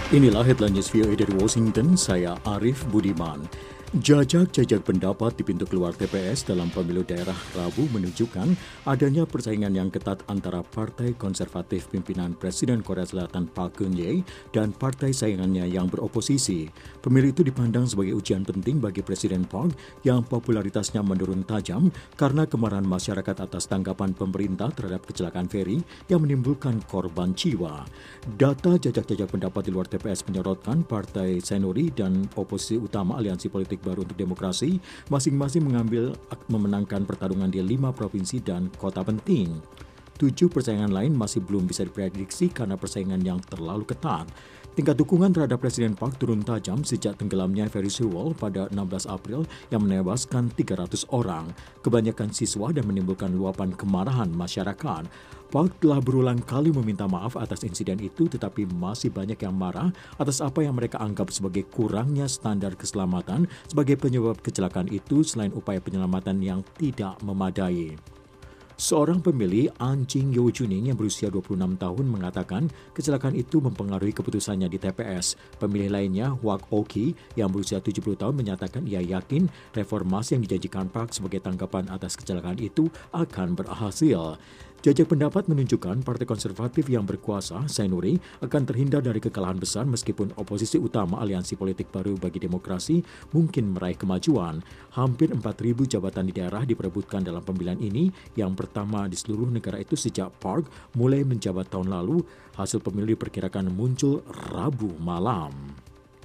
Inilah headline news VOA dari Washington, saya Arif Budiman. Jajak-jajak pendapat di pintu keluar TPS dalam pemilu daerah Rabu menunjukkan adanya persaingan yang ketat antara Partai Konservatif pimpinan Presiden Korea Selatan Park Geun-hye dan partai saingannya yang beroposisi. Pemilu itu dipandang sebagai ujian penting bagi Presiden Park yang popularitasnya menurun tajam karena kemarahan masyarakat atas tanggapan pemerintah terhadap kecelakaan feri yang menimbulkan korban jiwa. Data jajak-jajak pendapat di luar TPS menyorotkan Partai Sainuri dan oposisi utama Aliansi Politik Baru untuk Demokrasi masing-masing memenangkan pertarungan di 5 provinsi dan kota penting. 7 persaingan lain masih belum bisa diprediksi karena persaingan yang terlalu ketat. Tingkat dukungan terhadap Presiden Park turun tajam sejak tenggelamnya Ferry Sewol pada 16 April yang menewaskan 300 orang, kebanyakan siswa dan menimbulkan luapan kemarahan masyarakat. Park telah berulang kali meminta maaf atas insiden itu, tetapi masih banyak yang marah atas apa yang mereka anggap sebagai kurangnya standar keselamatan sebagai penyebab kecelakaan itu selain upaya penyelamatan yang tidak memadai. Seorang pemilih An Jing Yo Juning yang berusia 26 tahun mengatakan kecelakaan itu mempengaruhi keputusannya di TPS. Pemilih lainnya, Wak Oki, yang berusia 70 tahun menyatakan ia yakin reformasi yang dijanjikan Park sebagai tanggapan atas kecelakaan itu akan berhasil. Jajak pendapat menunjukkan Partai Konservatif yang berkuasa, Sainuri, akan terhindar dari kekalahan besar meskipun oposisi utama Aliansi Politik Baru bagi Demokrasi mungkin meraih kemajuan. Hampir 4.000 jabatan di daerah diperebutkan dalam pemilihan ini yang pertama di seluruh negara itu sejak Park mulai menjabat tahun lalu. Hasil pemilu diperkirakan muncul Rabu malam.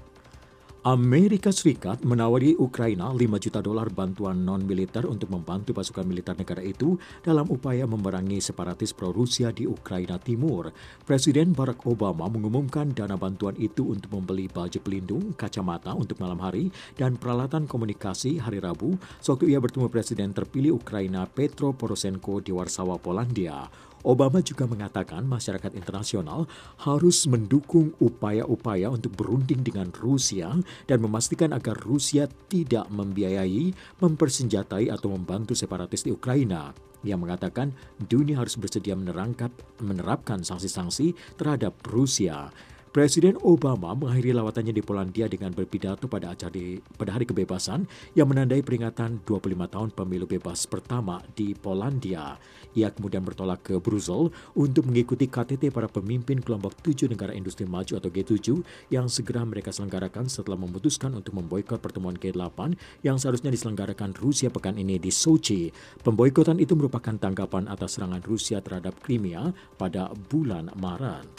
Amerika Serikat menawari Ukraina $5 juta bantuan non-militer untuk membantu pasukan militer negara itu dalam upaya memerangi separatis pro-Rusia di Ukraina Timur. Presiden Barack Obama mengumumkan dana bantuan itu untuk membeli baju pelindung, kacamata untuk malam hari, dan peralatan komunikasi hari Rabu sewaktu ia bertemu Presiden terpilih Ukraina Petro Poroshenko di Warsawa, Polandia. Obama juga mengatakan masyarakat internasional harus mendukung upaya-upaya untuk berunding dengan Rusia dan memastikan agar Rusia tidak membiayai, mempersenjatai atau membantu separatis di Ukraina. Ia mengatakan dunia harus bersedia menerapkan sanksi-sanksi terhadap Rusia. Presiden Obama mengakhiri lawatannya di Polandia dengan berpidato pada Hari Kebebasan yang menandai peringatan 25 tahun pemilu bebas pertama di Polandia. Ia kemudian bertolak ke Brussels untuk mengikuti KTT para pemimpin kelompok 7 negara industri maju atau G7 yang segera mereka selenggarakan setelah memutuskan untuk memboikot pertemuan G8 yang seharusnya diselenggarakan Rusia pekan ini di Sochi. Pemboikotan itu merupakan tanggapan atas serangan Rusia terhadap Crimea pada bulan Maret.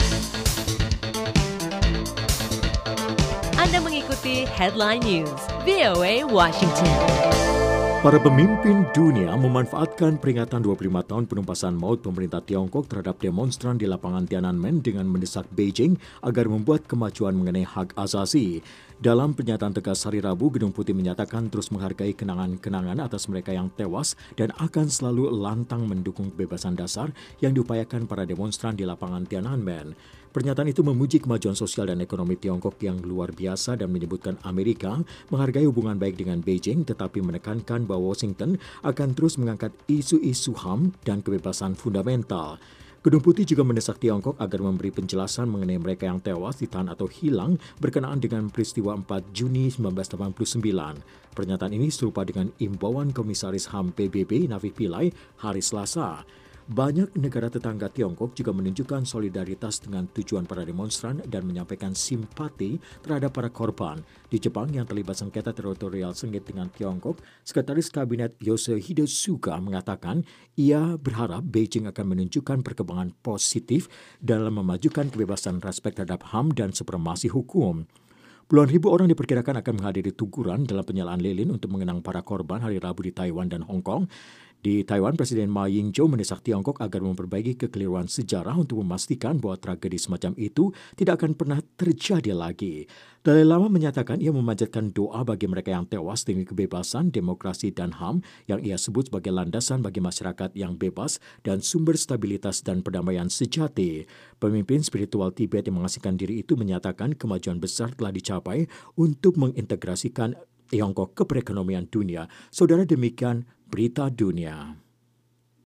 Anda mengikuti Headline News, VOA Washington. Para pemimpin dunia memanfaatkan peringatan 25 tahun penumpasan maut pemerintah Tiongkok terhadap demonstran di lapangan Tiananmen dengan mendesak Beijing agar membuat kemajuan mengenai hak asasi. Dalam pernyataan tegas hari Rabu, Gedung Putih menyatakan terus menghargai kenangan-kenangan atas mereka yang tewas dan akan selalu lantang mendukung kebebasan dasar yang diupayakan para demonstran di lapangan Tiananmen. Pernyataan itu memuji kemajuan sosial dan ekonomi Tiongkok yang luar biasa dan menyebutkan Amerika menghargai hubungan baik dengan Beijing tetapi menekankan bahwa Washington akan terus mengangkat isu-isu HAM dan kebebasan fundamental. Gedung Putih juga mendesak Tiongkok agar memberi penjelasan mengenai mereka yang tewas, ditahan atau hilang berkenaan dengan peristiwa 4 Juni 1989. Pernyataan ini serupa dengan imbauan Komisaris HAM PBB Navi Pillay hari Selasa. Banyak negara tetangga Tiongkok juga menunjukkan solidaritas dengan tujuan para demonstran dan menyampaikan simpati terhadap para korban. Di Jepang yang terlibat sengketa teritorial sengit dengan Tiongkok, Sekretaris Kabinet Yoshihide Suga mengatakan ia berharap Beijing akan menunjukkan perkembangan positif dalam memajukan kebebasan respek terhadap HAM dan supremasi hukum. Puluhan ribu orang diperkirakan akan menghadiri tuguran dalam penyalaan lilin untuk mengenang para korban hari Rabu di Taiwan dan Hong Kong. Di Taiwan, Presiden Ma Ying-jeou mendesak Tiongkok agar memperbaiki kekeliruan sejarah untuk memastikan bahwa tragedi semacam itu tidak akan pernah terjadi lagi. Dalai Lama menyatakan ia memanjatkan doa bagi mereka yang tewas demi kebebasan, demokrasi, dan HAM yang ia sebut sebagai landasan bagi masyarakat yang bebas dan sumber stabilitas dan perdamaian sejati. Pemimpin spiritual Tibet yang mengasingkan diri itu menyatakan kemajuan besar telah dicapai untuk mengintegrasikan Tiongkok ke perekonomian dunia. Saudara, demikian Berita Dunia.